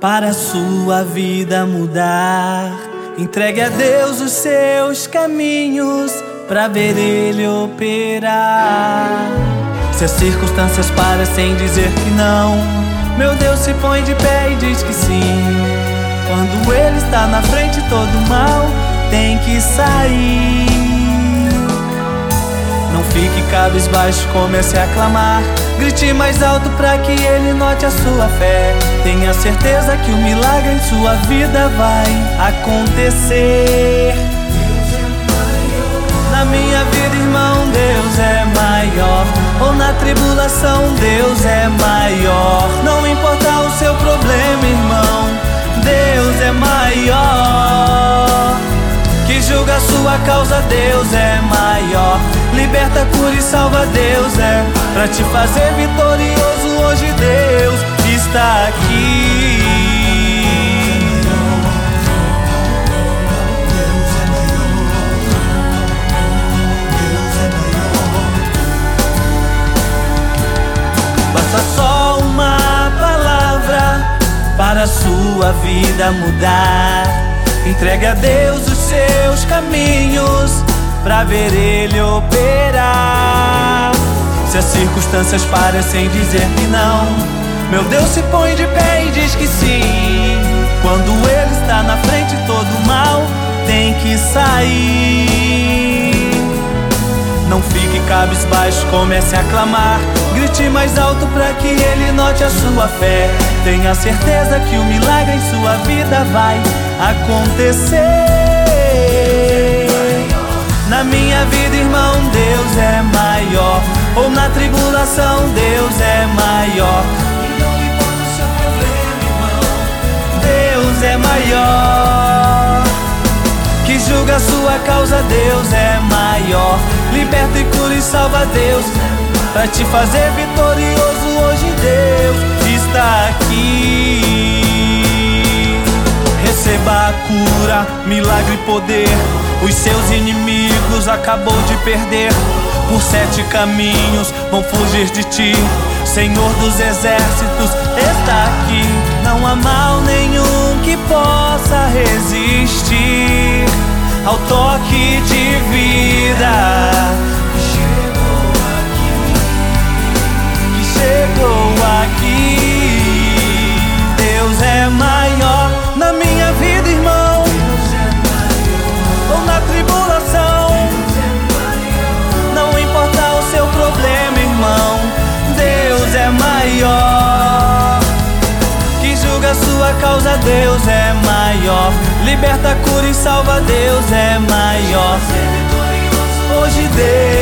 para a sua vida mudar. Entregue a Deus os seus caminhos pra ver Ele operar. Se as circunstâncias parecem dizer que não, meu Deus se põe de pé e diz que sim. Quando Ele está na frente, todo mal tem que sair. Não fique cabisbaixo, comece a clamar. Grite mais alto pra que Ele note a sua fé. Tenha certeza que o milagre em sua vida vai acontecer. Na minha vida, irmão, Deus é maior. Ou na tribulação, Deus é maior. Não importa o seu problema, irmão, Deus é maior. Que julga a sua causa, Deus é maior. Liberta, cura e salva, Deus é. Pra te fazer vitorioso hoje, Deus está aqui. Basta só uma palavra para a sua vida mudar. Entregue a Deus os seus caminhos pra ver Ele operar. Se as circunstâncias parecem dizer que não, meu Deus se põe de pé e diz que sim. Quando Ele está na frente, todo mal tem que sair. Não fique cabisbaixo, comece a clamar. Grite mais alto pra que Ele note a sua fé. Tenha certeza que o milagre em sua vida vai acontecer. Na minha vida, irmão, Deus é maior. Ou na tribulação, Deus é maior. E não importa o seu problema, irmão, Deus é maior. Que julga a sua causa, Deus é maior. Liberta e cura e salva, Deus pra te fazer vitorioso hoje, Deus está aqui. Receba a cura, milagre e poder. Os seus inimigos acabou de perder. Por 7 caminhos vão fugir de ti. Senhor dos exércitos está aqui. Não há mal nenhum que possa resistir ao toque de vida que chegou aqui. Deus é maior na minha vida, irmão. Ou na tribulação, não importa o seu problema, irmão, Deus é maior. Que julga a sua causa, Deus é maior. Liberta, cura e salva, Deus é maior. Hoje Deus